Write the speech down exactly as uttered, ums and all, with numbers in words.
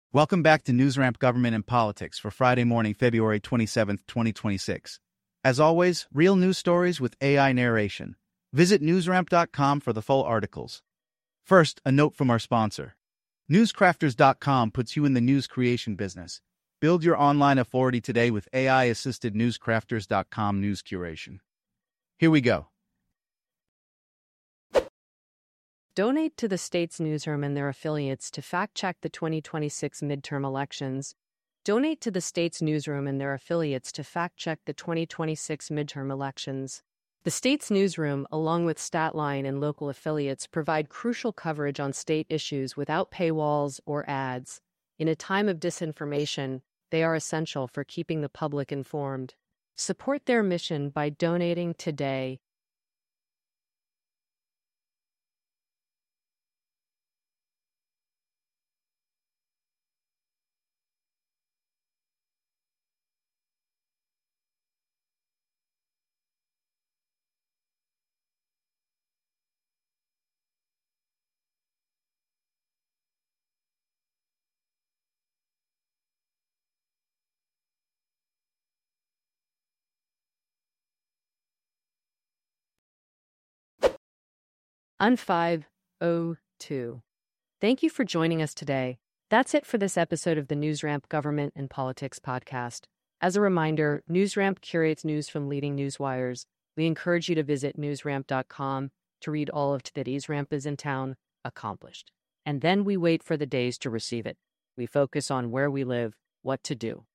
Welcome back to NewsRamp Government and Politics for Friday morning, February twenty-seventh, twenty twenty-six. As always, real news stories with A I narration. Visit newsramp dot com for the full articles. First, a note from our sponsor. newscrafters dot com puts you in the news creation business. Build your online authority today with A I-assisted newscrafters dot com news curation. Here we go. Donate to the state's newsroom and their affiliates to fact-check the twenty twenty-six midterm elections. Donate to the state's newsroom and their affiliates to fact-check the twenty twenty-six midterm elections. The state's newsroom, along with Statline and local affiliates, provide crucial coverage on state issues without paywalls or ads. In a time of disinformation, they are essential for keeping the public informed. Support their mission by donating today. Un five oh two. Thank you for joining us today. That's it for this episode of the NewsRamp Government and Politics podcast. As a reminder, NewsRamp curates news from leading newswires. We encourage you to visit newsramp dot com to read all of today's Ramp is in Town accomplished. And then we wait for the days to receive it. We focus on where we live, what to do.